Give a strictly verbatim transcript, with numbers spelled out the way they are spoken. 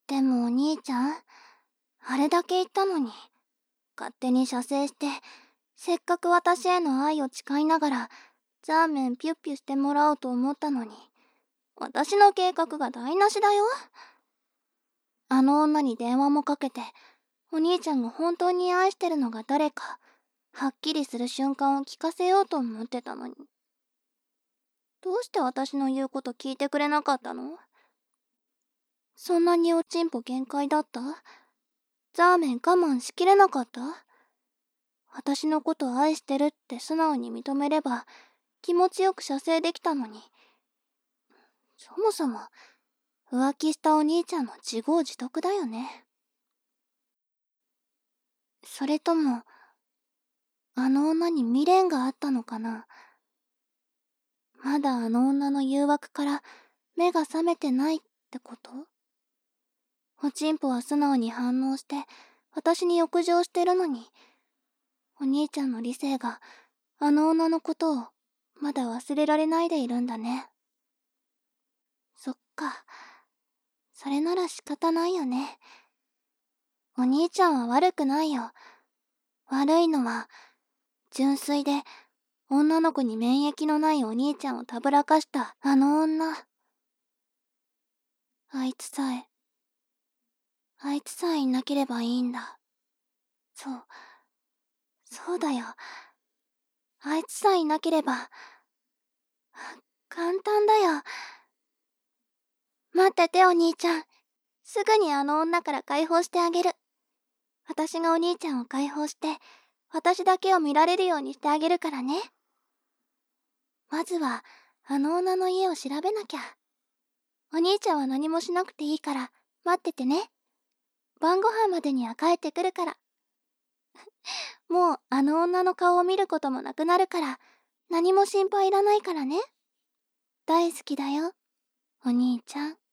でもお兄ちゃん、あれだけ言ったのに、勝手に射精して、せっかく私への愛を誓いながら、ザーメンピュッピュしてもらおうと思ったのに、私の計画が台無しだよ。あの女に電話もかけて、お兄ちゃんが本当に愛してるのが誰か、はっきりする瞬間を聞かせようと思ってたのに。どうして私の言うこと聞いてくれなかったの？そんなにおちんぽ限界だった？ザーメン我慢しきれなかった？私のこと愛してるって素直に認めれば気持ちよく射精できたのに。そもそも浮気したお兄ちゃんの自業自得だよね。それともあの女に未練があったのかな。まだあの女の誘惑から目が覚めてないってこと？おちんぽは素直に反応して私に欲情してるのに、お兄ちゃんの理性があの女のことをまだ忘れられないでいるんだね。そっか。それなら仕方ないよね。お兄ちゃんは悪くないよ。悪いのは純粋で女の子に免疫のないお兄ちゃんをたぶらかしたあの女。あいつさえ、あいつさえいなければいいんだ。そう、そうだよ。あいつさえいなければ、簡単だよ。待っててお兄ちゃん。すぐにあの女から解放してあげる。私がお兄ちゃんを解放して、私だけを見られるようにしてあげるからね。まずは、あの女の家を調べなきゃ。お兄ちゃんは何もしなくていいから、待っててね。晩ご飯までには帰ってくるから。もうあの女の顔を見ることもなくなるから、何も心配いらないからね。大好きだよ、お兄ちゃん。